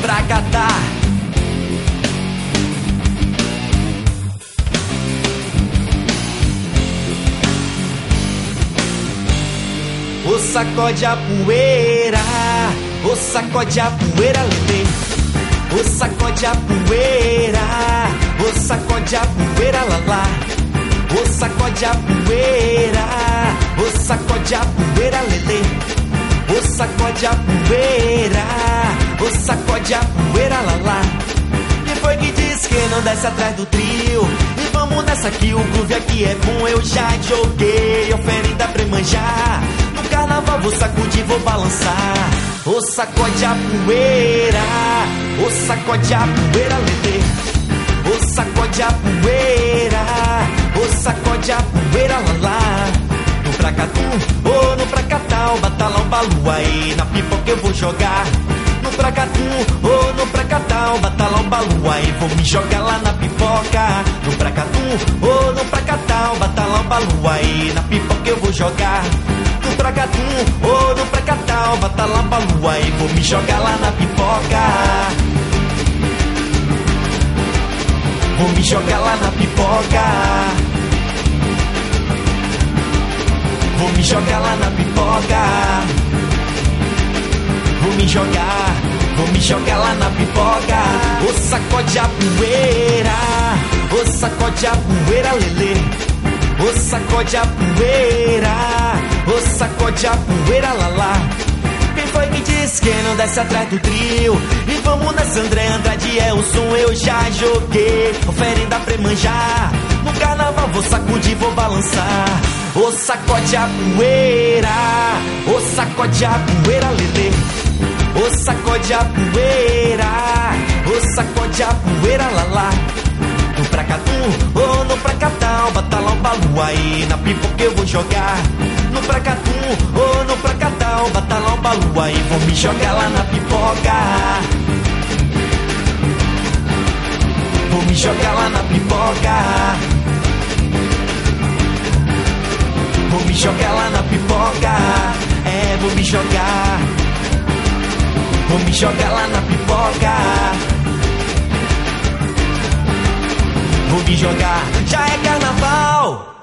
pra catar. O sacode a poeira, o sacode a poeira, lelê. O sacode a poeira, o sacode a poeira, lalá. O sacode a poeira, o sacode a poeira, lelê. O sacode a poeira, o sacode a poeira, lalá. Quem foi que disse que não desce atrás do trio? E vamos nessa que o groove aqui é bom. Eu já joguei oferenda pra manjar. No carnaval vou sacudir, vou balançar. O sacode a poeira, o sacode a poeira, lelê. O sacode a poeira, o sacode a poeira, lalá. No pracatum, ou no pracatal, batalão, balu aí. Na pipoca eu vou jogar. No pracatum, ou no pracatal, batalão, balu aí. Vou me jogar lá na pipoca. No pracatum, ou no pracatal, batalão, balu aí. Na pipoca eu vou jogar. No pracatum, ou no pracatal, batalão, balu aí. Vou me jogar lá na pipoca. Vou me jogar lá na pipoca. Vou me jogar lá na pipoca. Vou me jogar lá na pipoca. O sacode a poeira, o sacode a poeira, lelê. O sacode a poeira, o sacode a poeira, lalá. Quem foi que disse que não desce atrás do trio? E vamos nessa, André Andrade é o som. Eu já joguei oferenda pra manjar. No carnaval vou sacudir, vou balançar. O sacode a poeira, o sacode a poeira, lelê. O sacode a poeira, o sacode a poeira, lalá. No pracatum, ou no pracatal, batalão, balu aí. Na pipoca eu vou jogar. No pracatum, ou no pracatal, batalão, balu aí. Vou me jogar lá na pipoca. Vou me jogar lá na pipoca. Vou me jogar lá na pipoca. É, vou me jogar. Vou me jogar lá na pipoca. Vou me jogar, já é carnaval.